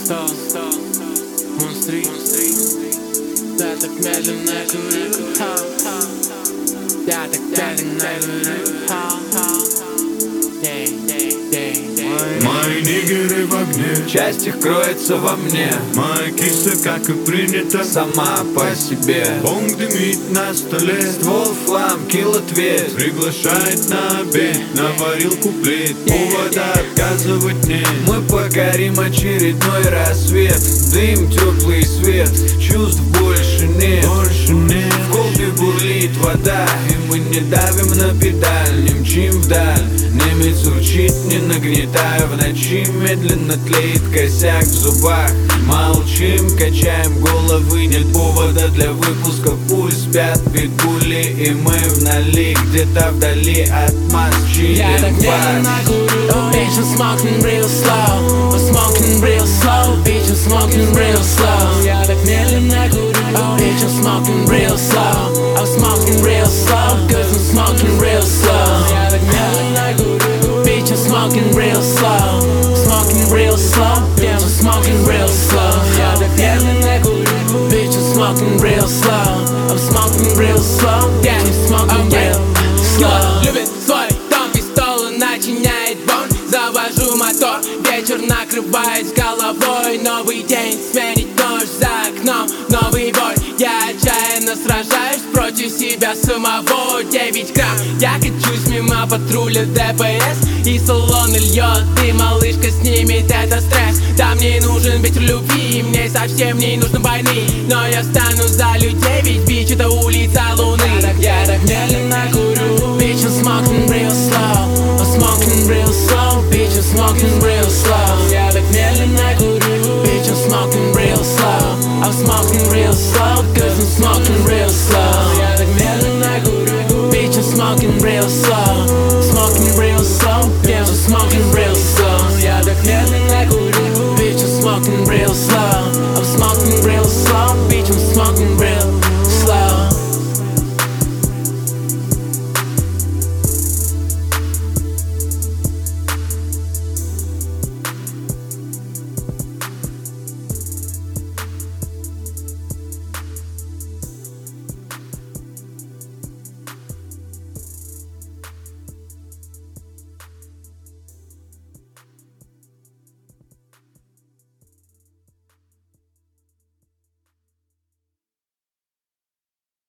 Монстры, я так медленно курю. Я так медленно курю. Мои нигеры в огне, Часть их кроется во мне, моя киса, как и принято, сама по себе. бонг дымит на столе, Ствол в хлам, килл ответ. приглашает на обед, наварил куплет, повода отказывать нет. Мы покорим очередной рассвет. Дым, теплый свет, чувств больше нет. В колбе бурлит вода, и мы не давим на педаль, не мчим вдаль. Немец урчит, не нагнетая в ночи, медленно тлеет косяк в зубах. Молчим, качаем головы, нет повода для выпуска. Пусть спят питбули, и мы в нали, где-то вдали от масс Я так чилим медленно курю. Bitch, I'm smoking real slow. I'm smoking real slow. Bitch, I'm smoking real slow. Я так медленно курю. Bitch, I'm smoking real slow. I'm smoking real slow. Cause I'm smoking real slow. Я так медленно курю. Bitch, I'm smoking real slow. Smoking real slow. Yeah, I'm smoking real slow. Я так медленно курю. Bitch, I'm smoking real slow. I'm smoking real slow. Yeah, I'm smoking real slow. Любит свой дом, пистол начиняет бон. Завожу мотор, вечер накрывает с головой. Новый день сменить ночь за окном, новый бой. Я отчаянно сражаюсь против себя самого. 9 грамм, я качусь мимо патруля ДПС, и салон льет, и малышка снимет этот стресс. Да, мне нужен ветер любви, мне совсем не нужно войны, но я стану за людей, ведь бич это улица луны. Я так медленно курю. Bitch, I'm smoking real slow. I'm smoking real slow. Bitch, I'm smoking real slow. Я так медленно курю. Bitch, I'm smoking real slow. I'm smoking real slow. Cause I'm smoking real slow. Я так медленно курю. Bitch, I'm smoking real slow.